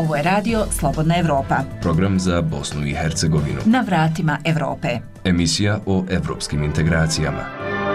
Ovo je radio Slobodna Evropa. Program za Bosnu i Hercegovinu. Na vratima Evrope. Emisija o evropskim integracijama.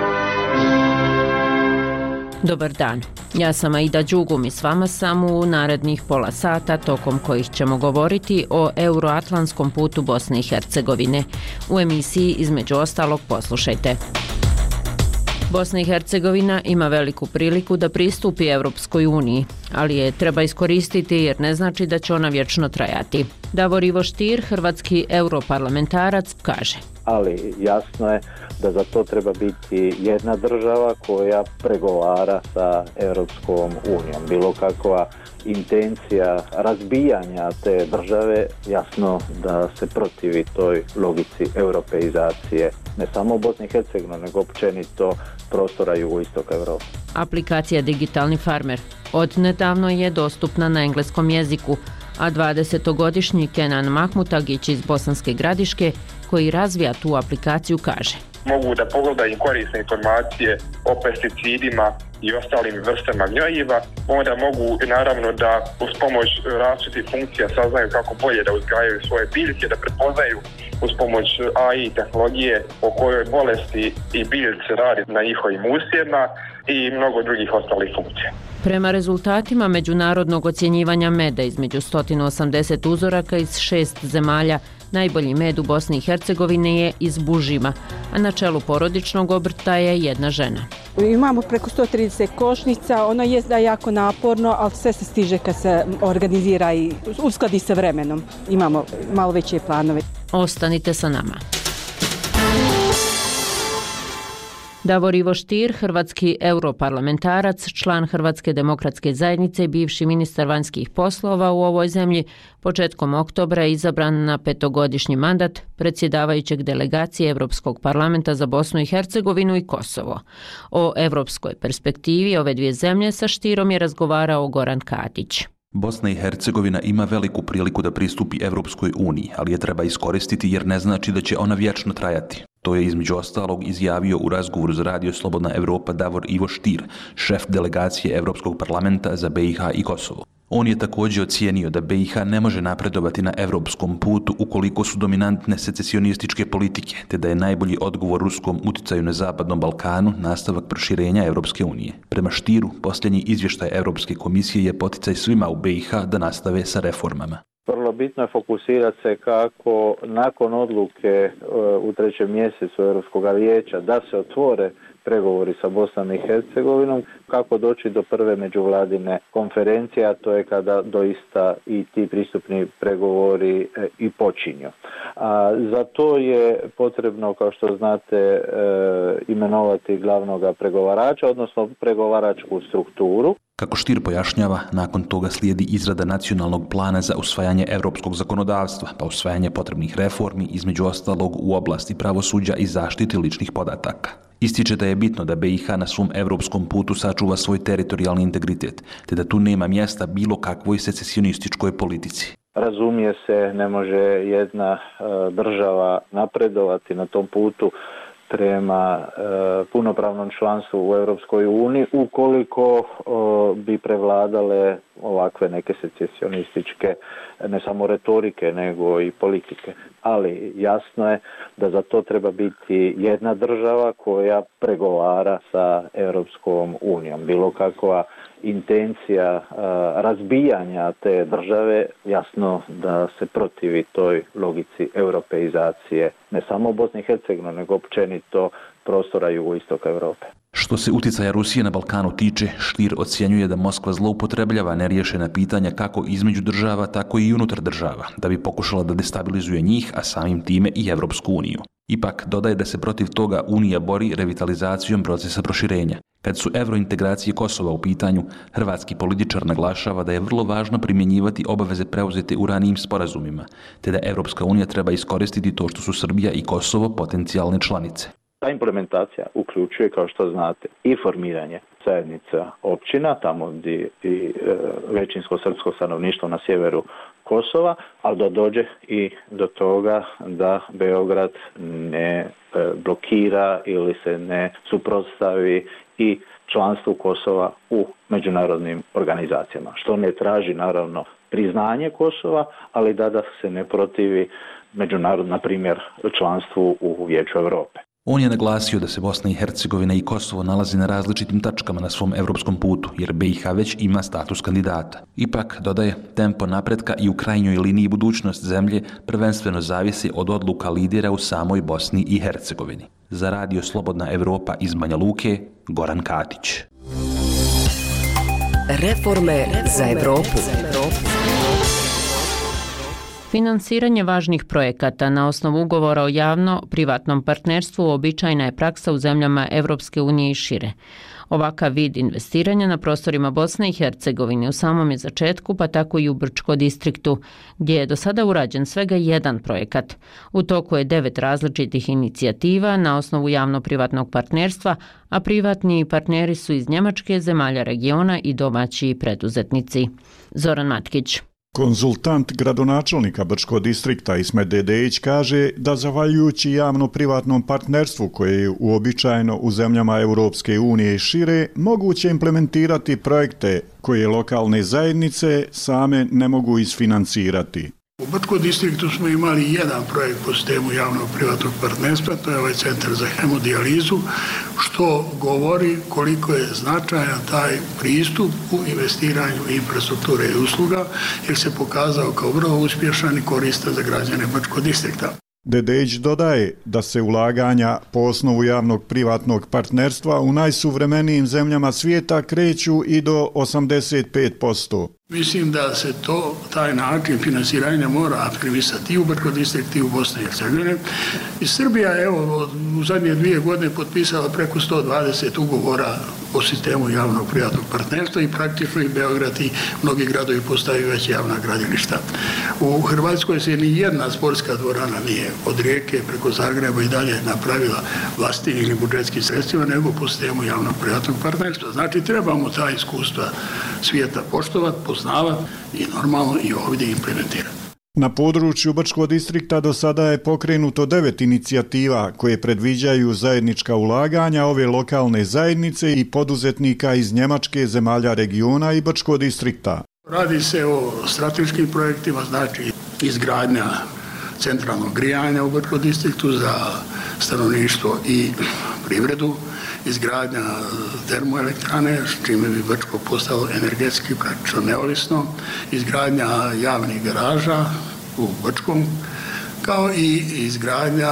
Dobar dan. Ja sam Aida Đugum i s vama sam u narednih pola sata tokom kojih ćemo govoriti o euroatlantskom putu Bosne i Hercegovine. U emisiji između ostalog poslušajte. Bosna i Hercegovina ima veliku priliku da pristupi Evropskoj uniji, ali je treba iskoristiti jer ne znači da će ona vječno trajati. Davor Ivo Stier, hrvatski europarlamentarac, kaže. Ali jasno je da za to treba biti jedna država koja pregovara sa Europskom unijom. Bilo kakva intencija razbijanja te države, jasno da se protivi toj logici europeizacije, ne samo u Bosni i Hercegovini, nego općenito prostora jugoistoka Europe. Aplikacija Digitalni farmer od nedavno je dostupna na engleskom jeziku, a 20-godišnji Kenan Mahmutagić iz Bosanske Gradiške, koji razvija tu aplikaciju, kaže. Mogu da pogledaju korisne informacije o pesticidima i ostalim vrstama gnojiva, onda mogu naravno da uz pomoć različitih funkcija saznaju kako bolje da uzgajaju svoje biljke, da prepoznaju uz pomoć AI tehnologije o kojoj bolesti i biljci radi na njihovim usjevima i mnogo drugih ostalih funkcija. Prema rezultatima međunarodnog ocjenjivanja meda između 180 uzoraka iz 6 zemalja, najbolji med u Bosni i Hercegovini je iz Bužima, a na čelu porodičnog obrta je jedna žena. Imamo preko 130 košnica, ono je da je jako naporno, ali sve se stiže kad se organizira i uskladi sa vremenom. Imamo malo veće planove. Ostanite sa nama. Davor Ivo Stier, hrvatski europarlamentarac, član Hrvatske demokratske zajednice i bivši ministar vanjskih poslova u ovoj zemlji, početkom oktobra je izabran na 5-godišnji mandat predsjedavajućeg delegacije Europskog parlamenta za Bosnu i Hercegovinu i Kosovo. O evropskoj perspektivi ove dvije zemlje sa Stierom je razgovarao Goran Katić. Bosna i Hercegovina ima veliku priliku da pristupi Evropskoj uniji, ali je treba iskoristiti jer ne znači da će ona vječno trajati. To je između ostalog izjavio u razgovoru za radio Slobodna Evropa Davor Ivo Stier, šef delegacije Europskog parlamenta za BiH i Kosovo. On je također ocijenio da BiH ne može napredovati na evropskom putu ukoliko su dominantne secesionističke politike, te da je najbolji odgovor ruskom uticaju na Zapadnom Balkanu nastavak proširenja Evropske unije. Prema Stieru, posljednji izvještaj Europske komisije je poticaj svima u BiH da nastave sa reformama. Vrlo bitno je fokusirati se kako nakon odluke u 3. mjesecu Europskog vijeća da se otvore pregovori sa Bosnom i Hercegovinom, kako doći do prve međuvladine konferencije, a to je kada doista i ti pristupni pregovori i počinju. Za to je potrebno, kao što znate, imenovati glavnog pregovarača, odnosno pregovaračku strukturu. Kako Stier pojašnjava, nakon toga slijedi izrada nacionalnog plana za usvajanje europskog zakonodavstva, pa usvajanje potrebnih reformi, između ostalog u oblasti pravosuđa i zaštite ličnih podataka. Ističe da je bitno da BiH na svom evropskom putu sačuva svoj teritorijalni integritet, te da tu nema mjesta bilo kakvoj secesionističkoj politici. Razumije se, ne može jedna država napredovati na tom putu prema punopravnom članstvu u Europskoj uniji ukoliko bi prevladale ovakve neke secesionističke ne samo retorike nego i politike. Ali jasno je da za to treba biti jedna država koja pregovara sa Europskom unijom. Bilo kakva intencija razbijanja te države, jasno da se protivi toj logici europeizacije, ne samo u Bosni i Hercegovini, nego općenito prostora jugoistoka Europe. Što se utjecaja Rusije na Balkanu tiče, Stier ocjenjuje da Moskva zloupotrebljava neriješena pitanja kako između država, tako i unutar država, da bi pokušala da destabilizuje njih, a samim time i Evropsku uniju. Ipak, dodaje da se protiv toga Unija bori revitalizacijom procesa proširenja. Kad su eurointegracije Kosova u pitanju, hrvatski političar naglašava da je vrlo važno primjenjivati obaveze preuzete u ranijim sporazumima, te da Evropska unija treba iskoristiti to što su Srbija i Kosovo potencijalne članice. Ta implementacija uključuje, kao što znate, i formiranje zajednica općina, tamo gdje i većinsko srpsko stanovništvo na sjeveru Kosova, ali da dođe i do toga da Beograd ne blokira ili se ne suprotstavi i članstvu Kosova u međunarodnim organizacijama. Što ne traži naravno priznanje Kosova, ali da se ne protivi međunarodno, na primjer, članstvu u Vijeću Europe. On je naglasio da se Bosna i Hercegovina i Kosovo nalazi na različitim tačkama na svom evropskom putu, jer BiH već ima status kandidata. Ipak, dodaje, tempo napretka i u krajnjoj liniji budućnost zemlje prvenstveno zavisi od odluka lidera u samoj Bosni i Hercegovini. Za Radio Slobodna Evropa iz Banja Luke, Goran Katić. Reforme za Evropu. Finansiranje važnih projekata na osnovu ugovora o javno-privatnom partnerstvu uobičajena je praksa u zemljama Evropske unije i šire. Ovakav vid investiranja na prostorima Bosne i Hercegovine u samom je začetku, pa tako i u Brčko distriktu, gdje je do sada urađen svega jedan projekat. U toku je 9 različitih inicijativa na osnovu javno-privatnog partnerstva, a privatni partneri su iz Njemačke, zemalja regiona i domaći preduzetnici. Zoran Matkić. Konzultant gradonačelnika Brčkog distrikta Ismet Dedejić kaže da zahvaljujući javno-privatnom partnerstvu koje je uobičajeno u zemljama Europske unije i šire, moguće implementirati projekte koje lokalne zajednice same ne mogu isfinancirati. U Brčkom distriktu smo imali jedan projekt po sistemu javno-privatnog partnerstva, to je ovaj centar za hemodijalizu, što govori koliko je značajan taj pristup u investiranju infrastrukture i usluga, jer se pokazao kao vrlo uspješan i koristan za građane Brčkog distrikta. Dedejić dodaje da se ulaganja po osnovu javnog privatnog partnerstva u najsuvremenijim zemljama svijeta kreću i do 85%. Mislim da se taj način finansiranja mora afirmisati i u Brčkom distriktu i u Bosni i Hercegovini. I Srbija je u zadnje 2 godine potpisala preko 120 ugovora o sistemu javnog privatnog partnerstva i praktično i Beograd i mnogi gradovi postaju već javna gradilišta. U Hrvatskoj se ni jedna sportska dvorana nije od Rijeke preko Zagreba i dalje napravila vlastitim ili budžetskim sredstvima, nego po sistemu javnog privatnog partnerstva. Znači trebamo ta iskustva svijeta poštovati, poznavati i normalno i ovdje implementirati. Na području Brčkog distrikta do sada je pokrenuto 9 inicijativa koje predviđaju zajednička ulaganja ove lokalne zajednice i poduzetnika iz Njemačke, zemalja regiona i Brčkog distrikta. Radi se o strateškim projektima, znači izgradnja centralnog grijanja u Brčkom distriktu za stanovništvo i privredu, izgradnja termoelektrane, s čime bi Brčko postalo energetski praktično neovisno, izgradnja javnih garaža u Brčkom, kao i izgradnja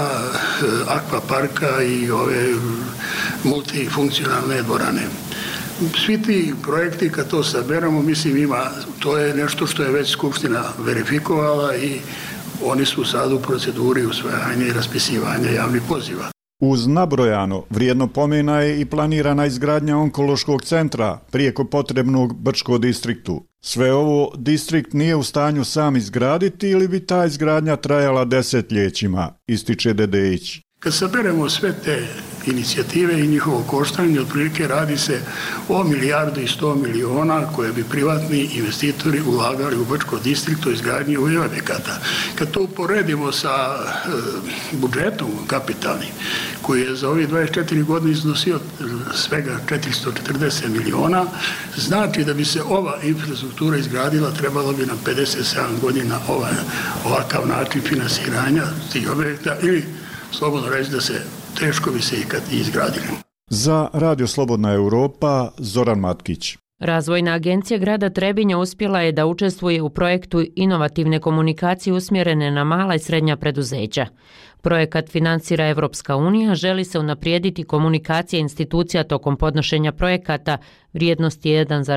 akvaparka i ove multifunkcionalne dvorane. Svi ti projekti, kad to saberamo, mislim to je nešto što je već Skupština verifikovala i oni su sad u proceduri usvajanja i raspisivanja javnih poziva. Uz nabrojano vrijedno pomena je i planirana izgradnja onkološkog centra prijeko potrebnog Brčkom distriktu. Sve ovo distrikt nije u stanju sam izgraditi ili bi ta izgradnja trajala desetljećima, ističe Dedejić. Kad saberemo sve te inicijative i njihovo koštanje, otprilike radi se o 1,1 milijardu koje bi privatni investitori ulagali u Brčkom distriktu izgradnji ovih objekata. Kad to uporedimo sa budžetom kapitalnim, koji je za ovih 24 godine iznosio svega 440 miliona, znači da bi se ova infrastruktura izgradila trebalo bi nam 57 godina ovakav način finansiranja tih objekta ili slobodno reći da se teško bi se ikad izgradili. Za Radio Slobodna Evropa, Zoran Matkić. Razvojna agencija grada Trebinja uspjela je da učestvuje u projektu inovativne komunikacije usmjerene na mala i srednja preduzeća. Projekat financira Evropska unija, želi se unaprijediti komunikacija institucija tokom podnošenja projekata vrijednosti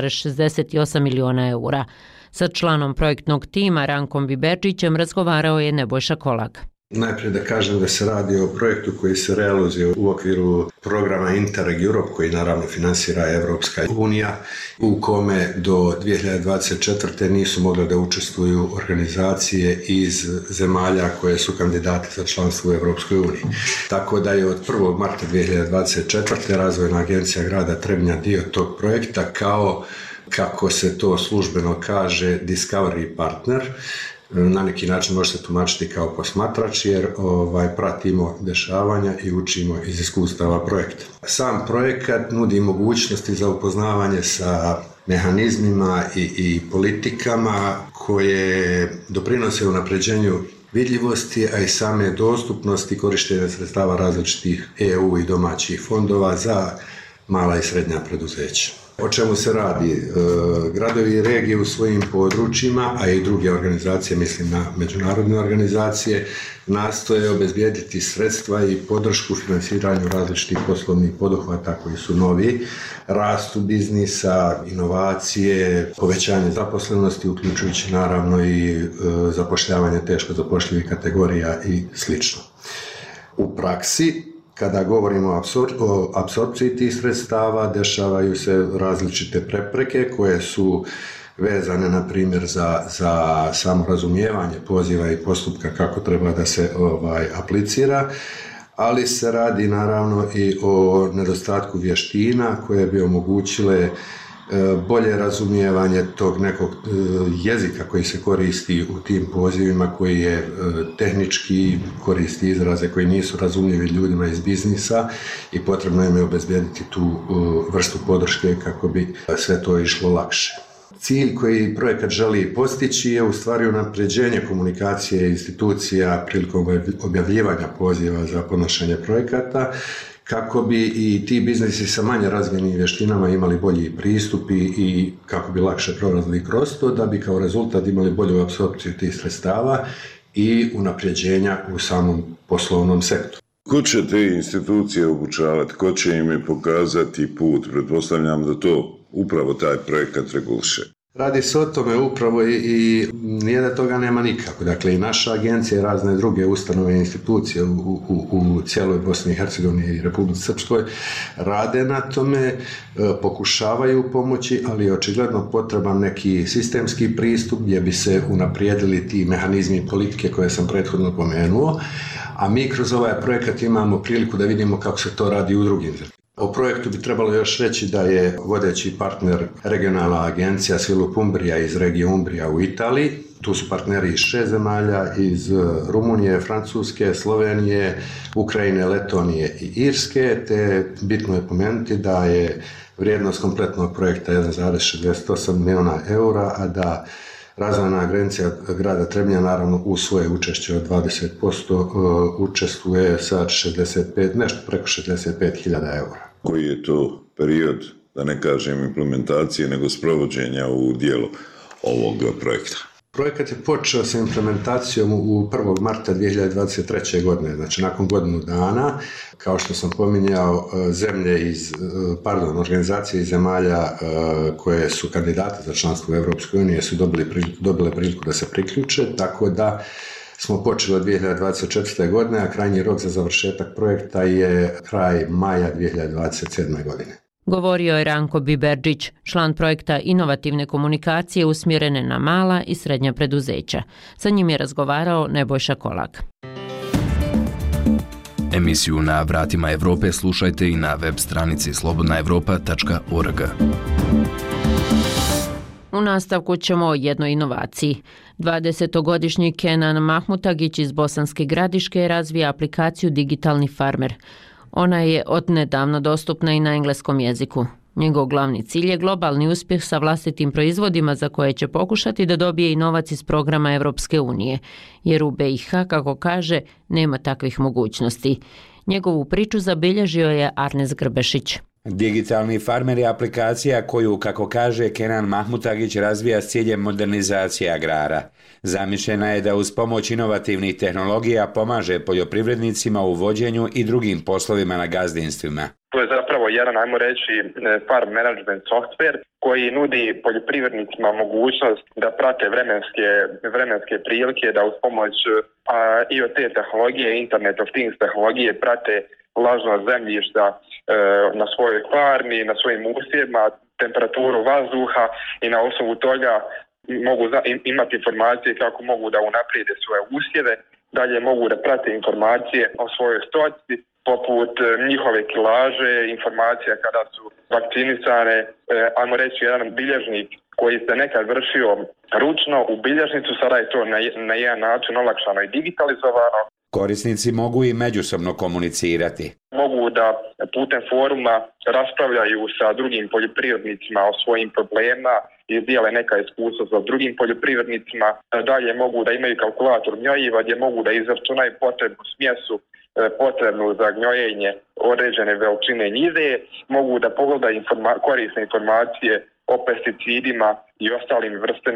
1,68 miliona eura. Sa članom projektnog tima Rankom Viberčićem razgovarao je Nebojša Kolak. Najprije da kažem da se radi o projektu koji se realizuje u okviru programa Interreg Europe, koji naravno finansira Evropska unija, u kome do 2024. nisu mogle da učestvuju organizacije iz zemalja koje su kandidati za članstvo u Evropskoj uniji. Tako da je od 1. marta 2024. Razvojna agencija grada Trebinja dio tog projekta kao kako se to službeno kaže, discovery partner. Na neki način može se tumačiti kao posmatrač jer pratimo dešavanja i učimo iz iskustava projekta. Sam projekat nudi mogućnosti za upoznavanje sa mehanizmima i politikama koje doprinose unapređenju vidljivosti, a i same dostupnosti korištenja sredstava različitih EU i domaćih fondova za mala i srednja preduzeća. O čemu se radi? Gradovi i regije u svojim područjima, a i druge organizacije, mislim na međunarodne organizacije, nastoje obezbijediti sredstva i podršku financiranju različitih poslovnih poduhvata koji su novi, rastu biznisa, inovacije, povećanje zaposlenosti, uključujući naravno i zapošljavanje teško zapošljivih kategorija i sl. U praksi, kada govorimo o apsorpciji tih sredstava, dešavaju se različite prepreke koje su vezane, na primjer, za samo razumijevanje poziva i postupka kako treba da se aplicira, ali se radi naravno i o nedostatku vještina koje bi omogućile bolje razumijevanje tog nekog jezika koji se koristi u tim pozivima, koji je tehnički, koristi izraze koji nisu razumljivi ljudima iz biznisa i potrebno im je obezbijediti tu vrstu podrške kako bi sve to išlo lakše. Cilj koji projekat želi postići je u stvari unapređenje komunikacije institucija prilikom objavljivanja poziva za podnošenje projekata, kako bi i ti biznisi sa manje razvijenim vještinama imali bolji pristup i kako bi lakše prolazili kroz to, da bi kao rezultat imali bolju apsorpciju tih sredstava i unapređenja u samom poslovnom sektoru. Ko će te institucije obučavati, ko će im pokazati put? Pretpostavljam da to upravo taj projekat reguliše. Radi se o tome upravo i nije da toga nema nikako. Dakle, i naša agencija i razne druge ustanove i institucije u cijeloj Bosni i Hercegovini i Republici Srpskoj rade na tome, pokušavaju pomoći, ali je očigledno potreban neki sistemski pristup gdje bi se unaprijedili ti mehanizmi i politike koje sam prethodno pomenuo, a mi kroz ovaj projekat imamo priliku da vidimo kako se to radi u drugim zemljama. O projektu bi trebalo još reći da je vodeći partner regionalna agencija Svilup Umbrija iz regije Umbrija u Italiji. Tu su partneri iz 6 zemalja, iz Rumunije, Francuske, Slovenije, Ukrajine, Letonije i Irske, te bitno je pomenuti da je vrijednost kompletnog projekta 1,68 milijuna eura, a da Razvojna agencija grada Trebinja naravno u svoje učešće od 20% učestvuje sa nešto preko 65.000 eura. Koji je to period, da ne kažem implementacije, nego sprovođenja u dijelu ovog projekta? Projekat je počeo sa implementacijom u 1. marta 2023. godine, znači nakon godinu dana. Kao što sam pominjao, organizacije iz zemalja koje su kandidate za članstvo u Europskoj uniji su dobile priliku da se priključe, tako da smo počeli od 2024. godine, a krajnji rok za završetak projekta je kraj maja 2027. godine. Govorio je Ranko Biberđić, član projekta inovativne komunikacije usmjerene na mala i srednja preduzeća. Sa njim je razgovarao Nebojša Kolak. Emisiju Na vratima Evrope slušajte i na web stranici slobodnaevropa.org. U nastavku ćemo o jednoj inovaciji. 20-godišnji Kenan Mahmutagić iz Bosanske Gradiške razvija aplikaciju Digitalni farmer. Ona je odnedavno dostupna i na engleskom jeziku. Njegov glavni cilj je globalni uspjeh sa vlastitim proizvodima za koje će pokušati da dobije i novac iz programa Europske unije, jer u BiH, kako kaže, nema takvih mogućnosti. Njegovu priču zabilježio je Arnes Grbešić. Digitalni farmer je aplikacija koju, kako kaže Kenan Mahmutagić, razvija s ciljem modernizacije agrara. Zamišljena je da uz pomoć inovativnih tehnologija pomaže poljoprivrednicima u vođenju i drugim poslovima na gazdinstvima. To je zapravo jedan, ajmo reći, farm management software koji nudi poljoprivrednicima mogućnost da prate vremenske prilike, da uz pomoć IoT tehnologije, Internet of Things tehnologije prate vlažnost zemljišta na svojoj farmi, na svojim usjevima, temperaturu vazduha i na osnovu toga mogu imati informacije kako mogu da unaprijede svoje usjeve, dalje mogu da prate informacije o svojoj stoci, poput njihove kilaže, informacija kada su vakcinisane, ajmo reći jedan bilježnik koji se nekad vršio ručno u bilježnicu, sada je to na jedan način olakšano i digitalizovano. Korisnici mogu i međusobno komunicirati. Mogu da putem foruma raspravljaju sa drugim poljoprivrednicima o svojim problemima i dijele neka iskustva sa drugim poljoprivrednicima. Dalje mogu da imaju kalkulator gnojiva gdje mogu da izračunaju potrebnu smjesu potrebnu za gnojenje određene veličine njive, mogu da pogledaju korisne informacije o pesticidima i ostalim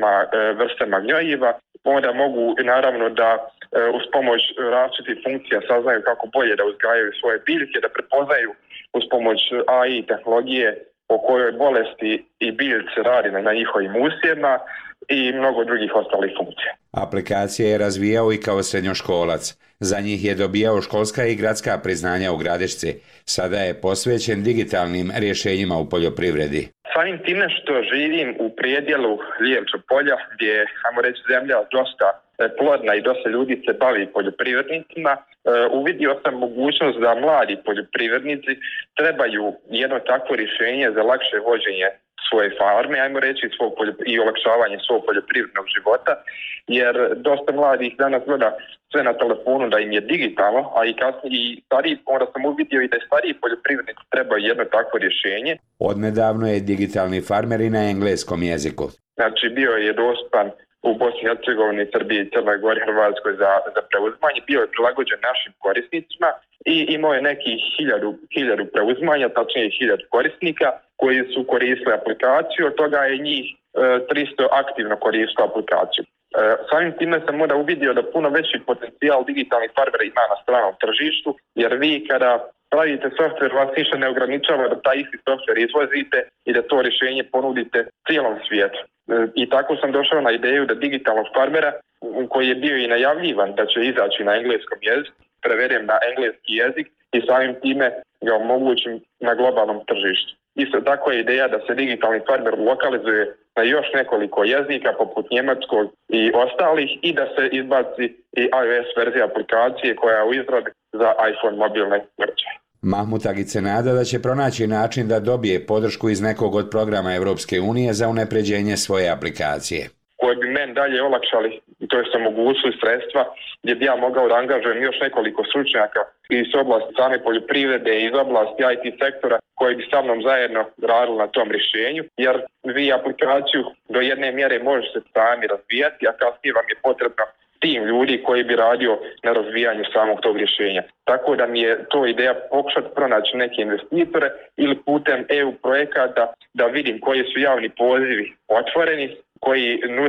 vrstama gnojiva. Onda mogu naravno da uz pomoć različitih funkcija saznaju kako bolje da uzgajaju svoje biljke, da prepoznaju uz pomoć AI tehnologije o kojoj bolesti i biljci radi na njihovim usjevima i mnogo drugih ostalih funkcija. Aplikacije je razvijao i kao srednjoškolac. Za njih je dobijao školska i gradska priznanja u Gradišci. Sada je posvećen digitalnim rješenjima u poljoprivredi. Samim time što živim u predjelu Lijevča polja, gdje je, ajmo reći, zemlja dosta plodna i dosta ljudi se bavi poljoprivrednicima, uvidio sam mogućnost da mladi poljoprivrednici trebaju jedno takvo rješenje za lakše vođenje svoje farme, ajmo reći, i olakšavanje svog poljoprivrednog života, jer dosta mladih danas gleda sve na telefonu da im je digitalno, a i kasnije i stariji, onda sam uvidio i da je stariji poljoprivrednici trebaju jedno takvo rješenje. Odnedavno je digitalni farmer i na engleskom jeziku. Znači bio je dostupan u Bosni i Hercegovini, Srbiji, Crnoj Gori, Hrvatskoj za preuzimanje, bio je prilagođen našim korisnicima i imao je nekih 1000 preuzimanja, tačnije 1000 korisnika koji su koristili aplikaciju, od toga je njih 300 aktivno koristilo aplikaciju. Samim time sam onda uvidio da puno veći potencijal digitalnih farmera ima na stranom tržištu, jer vi kada pravite softver, vas ništa ne ograničava da taj isti softver izvozite i da to rješenje ponudite cijelom svijetu. I tako sam došao na ideju da digitalnog farmera, koji je bio i najavljivan da će izaći na engleskom jeziku, prevedem na engleski jezik i samim time ga omogućim na globalnom tržištu. Isto tako je ideja da se digitalni farmer lokalizuje na još nekoliko jezika poput njemačkog i ostalih i da se izbaci i iOS verzija aplikacije koja je u izradi za iPhone mobilne uređaje. Mahmut Agić se nada da će pronaći način da dobije podršku iz nekog od programa Europske unije za unapređenje svoje aplikacije. Koje bi meni dalje olakšali, to je omogućili sredstva gdje bi ja mogao da angažujem još nekoliko stručnjaka iz oblasti same poljoprivrede i iz oblasti IT sektora koji bi sa mnom zajedno radili na tom rješenju, jer vi aplikaciju do jedne mjere možete sami razvijati, a kasnije vam je potrebno tim ljudi koji bi radio na razvijanju samog tog rješenja. Tako da mi je to ideja pokušati pronaći neke investitore ili putem EU projekata da vidim koji su javni pozivi otvoreni, koji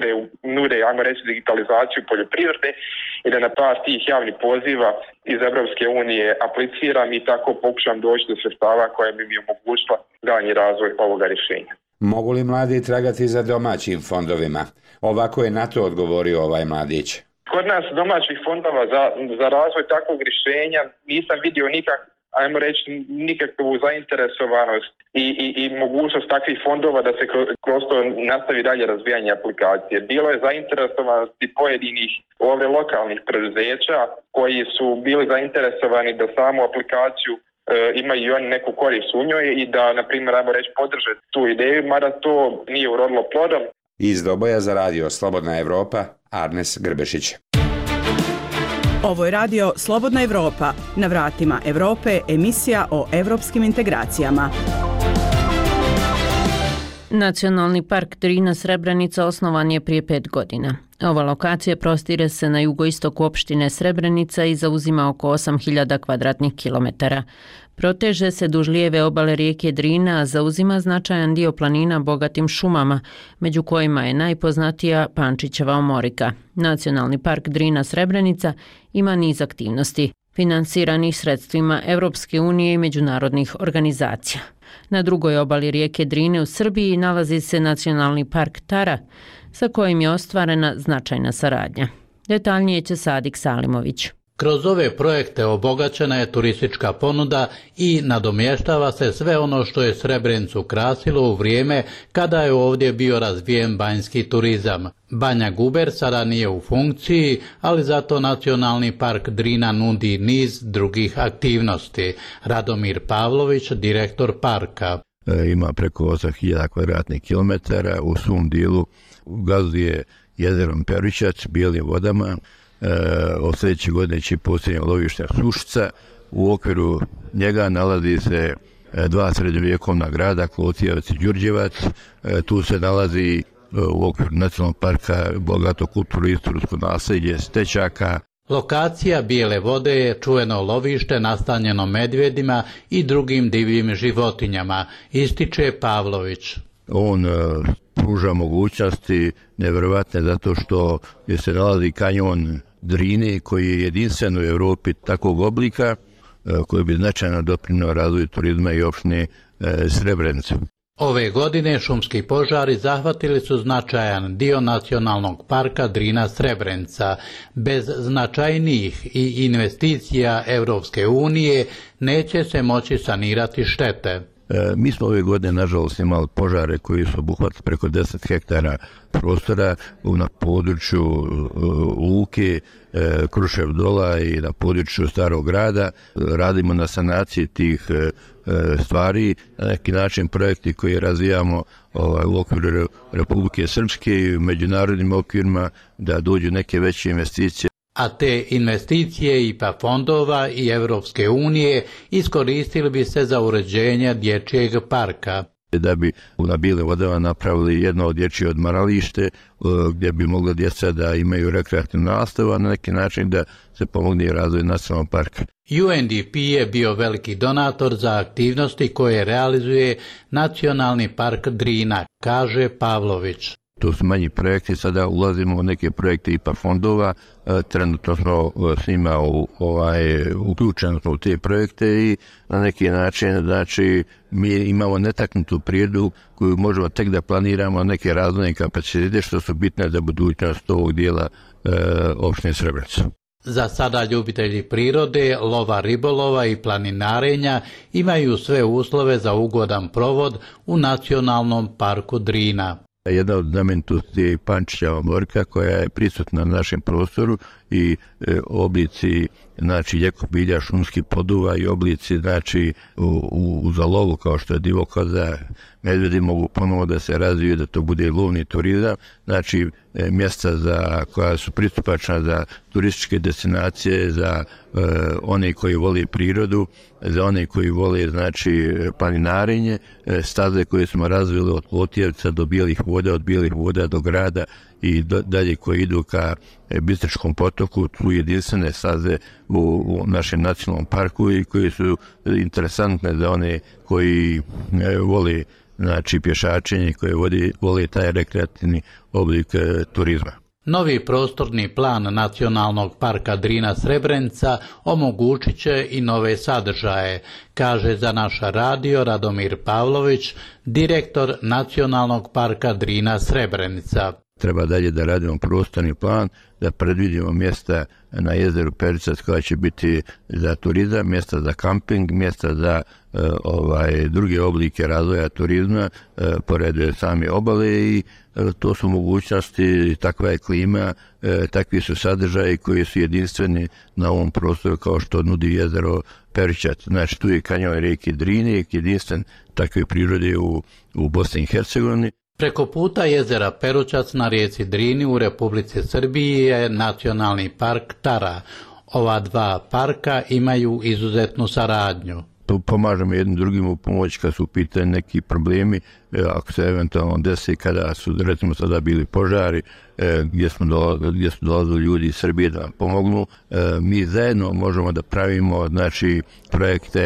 nude, ajmo reći, digitalizaciju poljoprivrede i da na par tih javnih poziva iz Europske unije apliciram i tako pokušam doći do sredstava koja bi mi omogućila daljnji razvoj ovoga rješenja. Mogu li mladi tragati za domaćim fondovima? Ovako je na to odgovorio ovaj mladić. Kod nas domaćih fondova za razvoj takvog rješenja nisam vidio ajmo reći, nikakvu zainteresovanost i mogućnost takvih fondova da se kroz to nastavi dalje razvijanje aplikacije. Bilo je zainteresovanosti pojedinih ovdje lokalnih preduzeća koji su bili zainteresovani da samu aplikaciju imaju i oni neku korist u njoj i da, na primjer, ajmo reći, podrže tu ideju, mada to nije urodilo plodom. Iz Doboja za radio Slobodna Evropa, Arnes Grbešić. Ovo je radio Slobodna Evropa. Na vratima Evrope, emisija o evropskim integracijama. Nacionalni park Drina Srebrenica osnovan je prije 5 godina. Ova lokacija prostire se na jugoistoku opštine Srebrenica i zauzima oko 8000 kvadratnih kilometara. Proteže se duž lijeve obale rijeke Drina, a zauzima značajan dio planina bogatim šumama, među kojima je najpoznatija Pančićeva omorika. Nacionalni park Drina Srebrenica ima niz aktivnosti, finansiranih sredstvima Europske unije i međunarodnih organizacija. Na drugoj obali rijeke Drine u Srbiji nalazi se Nacionalni park Tara, sa kojim je ostvarena značajna saradnja. Detaljnije će Sadik Salimović. Kroz ove projekte obogaćena je turistička ponuda i nadomještava se sve ono što je Srebrenicu krasilo u vrijeme kada je ovdje bio razvijen banjski turizam. Banja Guber sada nije u funkciji, ali zato Nacionalni park Drina nudi niz drugih aktivnosti. Radomir Pavlović, direktor parka. Ima preko 8000 kvadratnih kilometara, u svom dijelu gazduje jezerom Perućac, bijelim vodama. Od sljedeće godine će posljednje lovište Sušica. U okviru njega nalazi se dva srednjovjekovna grada, Klotijevac i Đurđevac. Tu se nalazi u okviru nacionalnog parka bogato kulturno istorijsko nasljeđe Stećaka. Lokacija Bijele vode je čuveno lovište nastanjeno medvjedima i drugim divljim životinjama, ističe Pavlović. On pruža mogućnosti nevjerovatne zato što se nalazi kanjon Drine koji je jedinstven u Europi takvog oblika koji bi značajno doprinio razvoju turizma i opštine Srebrenicu. Ove godine šumski požari zahvatili su značajan dio nacionalnog parka Drina Srebrenica. Bez značajnijih i investicija Europske unije neće se moći sanirati štete. Mi smo ove godine, nažalost, imali požare koji su obuhvatili preko 10 hektara prostora na području Luke, Krušev Dola i na području Starog grada. Radimo na sanaciji tih stvari, na neki način projekti koje razvijamo u okviru Republike Srpske i u međunarodnim okvirima da dođu neke veće investicije. A te investicije IPA fondova i Europske unije iskoristili bi se za uređenje dječjeg parka. Da bi na Bijelim vodama napravili jedno od dječje odmaralište gdje bi mogla djeca da imaju rekreativnu nastavu, a na neki način da se pomogne razvoj nacionalnog parka. UNDP je bio veliki donator za aktivnosti koje realizuje Nacionalni park Drina, kaže Pavlović. To su manji projekti, sada ulazimo u neke projekte IPA fondova, trenutno smo s njima uključeni u te projekte i na neki način, znači, mi imamo netaknutu prirodu koju možemo tek da planiramo neke razvojne kapacitete što su bitne za budućnost ovog dijela opštine Srebrenica. Za sada ljubitelji prirode, lova, ribolova i planinarenja imaju sve uslove za ugodan provod u Nacionalnom parku Drina. Jedna od znamenitosti je i Pančićeva morka koja je prisutna na našem prostoru i oblici, znači, ljekobilja, šumskih poduva i oblici, znači, u zalovu kao što je divokoza, medvjedi mogu ponovo da se razviju, da to bude lovni turizam, znači mjesta koja su pristupačna za turističke destinacije, za one koji vole prirodu, za one koji vole, znači, planinarenje, staze koje smo razvili od Klotijevca do Bijelih voda, od Bijelih voda do grada i dalje koji idu ka Bistričkom potoku, tu jedinstvene staze u našem nacionalnom parku i koji su interesantne za one koji vole, znači, pješačenje, koji vole taj rekreativni oblik turizma. Novi prostorni plan Nacionalnog parka Drina Srebrenica omogućit će i nove sadržaje, kaže za naš radio Radomir Pavlović, direktor Nacionalnog parka Drina Srebrenica. Treba dalje da radimo prostorni plan, da predvidimo mjesta na jezeru Perućac koja će biti za turizam, mjesta za kamping, mjesta za druge oblike razvoja turizma, pored same obale i to su mogućnosti, takva je klima, takvi su sadržaji koji su jedinstveni na ovom prostoru kao što nudi jezero Perućac. Znači, tu je kanjon rijeke Drine, jedinstven takve prirode u Bosni i Hercegovini. Preko puta jezera Perućac na rijeci Drini u Republici Srbiji je Nacionalni park Tara. Ova dva parka imaju izuzetnu saradnju. Pomažemo jednim drugim u pomoć kad su u pitanju neki problemi, ako se eventualno desi kada su, recimo, sada bili požari, gdje su dolazili ljudi iz Srbije da nam pomognu. Mi zajedno možemo da pravimo, znači, projekte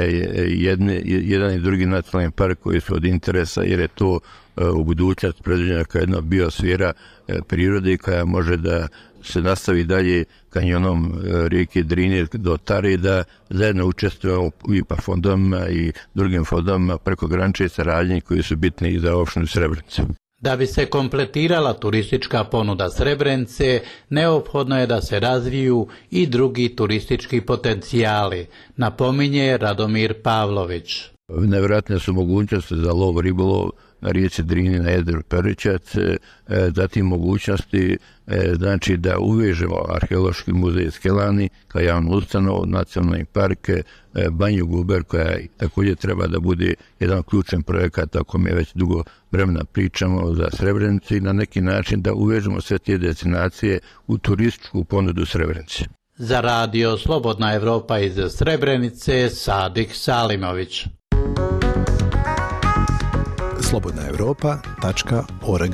jedan i drugi nacionalni park koji su od interesa jer je to u budućnost predviđena kao jedna biosfera prirode koja može da se nastavi dalje kanjonom rijeke Drine do Tare, da zajedno učestvujemo u IPA fondovima i drugim fondovima preko granične saradnje koji su bitni i za opštinu Srebrenica. Da bi se kompletirala turistička ponuda Srebrenice, neophodno je da se razviju i drugi turistički potencijali, napominje Radomir Pavlović. Nevjerojatne su mogućnosti za lov, ribolov na rijeci Drini, na jezeru Peričac, zatim mogućnosti znači da uvežemo Arheološki muzej Skelani kao javnu ustanovu, nacionalni park, Banju Guber koja također treba da bude jedan ključan projekat, ako mi već dugo vremena pričamo za Srebrenicu i na neki način da uvežemo sve te destinacije u turističku ponudu Srebrenice. Za radio Slobodna Evropa iz Srebrenice, Sadik Salimović. slobodnaevropa.org.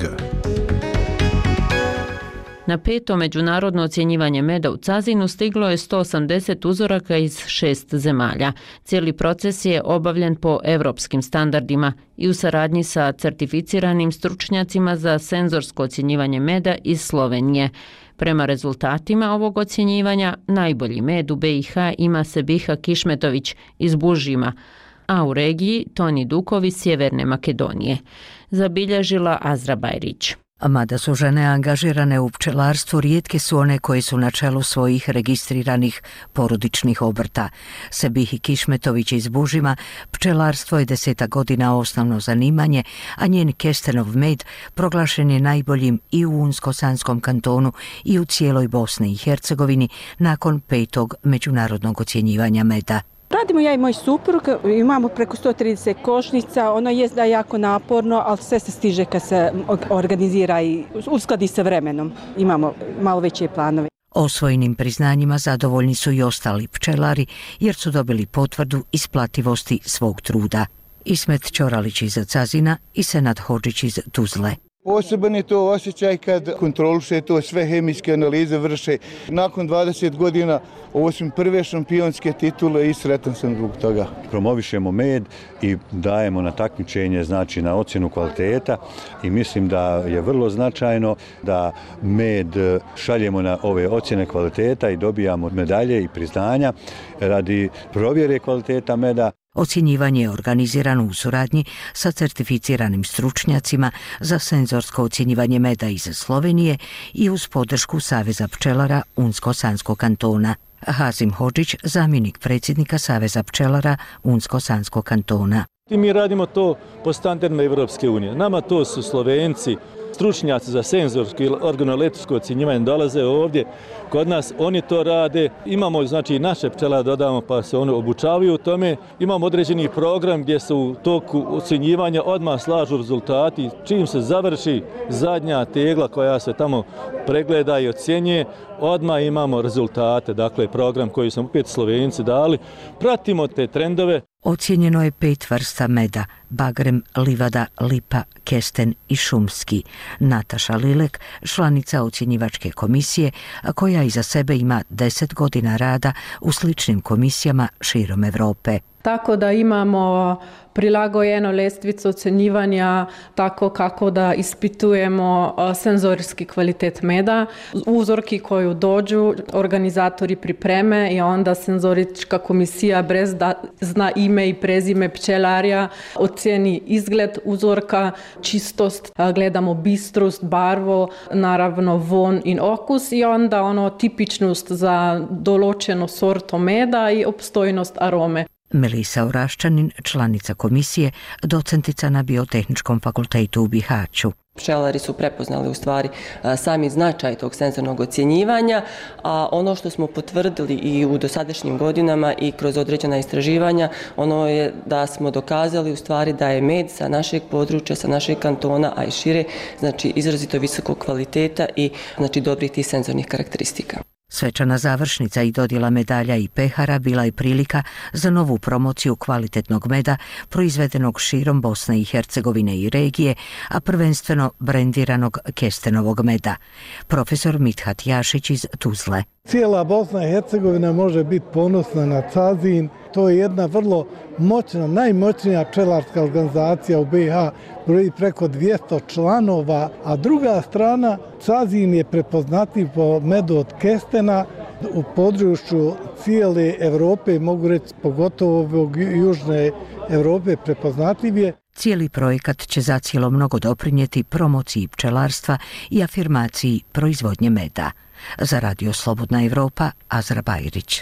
Na 5. međunarodno ocjenjivanje meda u Cazinu stiglo je 180 uzoraka iz 6 zemalja. Cijeli proces je obavljen po evropskim standardima i u saradnji sa certificiranim stručnjacima za senzorsko ocjenjivanje meda iz Slovenije. Prema rezultatima ovog ocjenjivanja, najbolji med u BiH ima Sebiha Kišmetović iz Bužima, a u regiji Toni Dukov iz Sjeverne Makedonije, zabilježila Azra Bajrić. Mada su žene angažirane u pčelarstvu, rijetke su one koje su na čelu svojih registriranih porodičnih obrta. Sebihi Kišmetović iz Bužima, pčelarstvo je 10 godina osnovno zanimanje, a njen kestenov med proglašen je najboljim i u Unsko-Sanskom kantonu i u cijeloj Bosni i Hercegovini nakon 5. međunarodnog ocjenjivanja meda. Radimo ja i moj suprug, imamo preko 130 košnica, ono je da je jako naporno, ali sve se stiže kad se organizira i uskladi sa vremenom. Imamo malo veće planove. Osvojenim priznanjima zadovoljni su i ostali pčelari jer su dobili potvrdu isplativosti svog truda. Ismet Ćoralić iz Cazina i Senad Hodžić iz Tuzle. Poseban je to osjećaj kad kontroliše to, sve hemijske analize vrše. Nakon 20 godina ovo su prve šampionske titule i sretan sam zbog toga. Promovišemo med i dajemo na takmičenje, znači na ocjenu kvaliteta i mislim da je vrlo značajno da med šaljemo na ove ocjene kvaliteta i dobijamo medalje i priznanja radi provjere kvaliteta meda. Ocjenjivanje je organizirano u suradnji sa certificiranim stručnjacima za senzorsko ocjenjivanje meda iz Slovenije i uz podršku Saveza pčelara Unsko-Sanskog kantona. Hazim Hodžić, zamjenik predsjednika Saveza pčelara Unsko-Sanskog kantona. Mi radimo to po standardima Evropske unije. Nama to su Slovenci, stručnjaci za senzorsko i organoleptičko ocjenjivanje dolaze ovdje kod nas, oni to rade. Imamo znači naše pčelare dodamo pa se oni obučavaju u tome. Imamo određeni program gdje se u toku ocjenjivanja odmah slažu rezultati. Čim se završi zadnja tegla koja se tamo pregleda i ocjenjuje, odmah imamo rezultate. Dakle, program koji su opet Slovenci dali. Pratimo te trendove. Ocijenjeno je 5 vrsta meda, bagrem, livada, lipa, kesten i šumski. Nataša Lilek, članica ocjenjivačke komisije, koja iza sebe ima 10 godina rada u sličnim komisijama širom Evrope. Tako da imamo prilagojeno lestvico ocjenjivanja tako kako da ispitujemo senzorijski kvalitet meda. Uzorki koju dođu, organizatori pripreme i onda senzorička komisija bez da zna ime i prezime pčelarja ocjeni izgled uzorka, čistost, gledamo bistrost, barvo, naravno von in okus i onda tipičnost za določeno sorto meda i opstojnost arome. Melisa Oraščanin, članica komisije, docentica na Biotehničkom fakultetu u Bihaću. Pčelari su prepoznali u stvari sami značaj tog senzornog ocjenjivanja, a ono što smo potvrdili i u dosadašnjim godinama i kroz određena istraživanja, ono je da smo dokazali u stvari da je med sa našeg područja, sa našeg kantona, a i šire, znači izrazito visokog kvaliteta i znači dobrih tih senzornih karakteristika. Svečana završnica i dodjela medalja i pehara bila je prilika za novu promociju kvalitetnog meda proizvedenog širom Bosne i Hercegovine i regije, a prvenstveno brendiranog kestenovog meda. Profesor Mithat Jašić iz Tuzle. Cijela Bosna i Hercegovina može biti ponosna na Cazin. To je jedna vrlo moćna, najmoćnija pčelarska organizacija u BiH, broji preko 200 članova, a druga strana, Cazin je prepoznatljiv po medu od kestena. U području cijele Evrope, mogu reći pogotovo ovog južne Evrope, prepoznatljiv je. Cijeli projekat će zacijelo mnogo doprinijeti promociji pčelarstva i afirmaciji proizvodnje meda. Za Radio Slobodna Evropa, Azra Bajrić.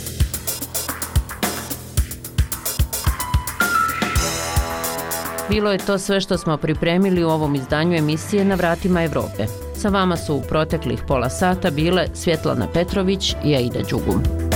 Bilo je to sve što smo pripremili u ovom izdanju emisije Na vratima Evrope. Sa vama su u proteklih pola sata bile Svjetlana Petrović i Aida Đugum.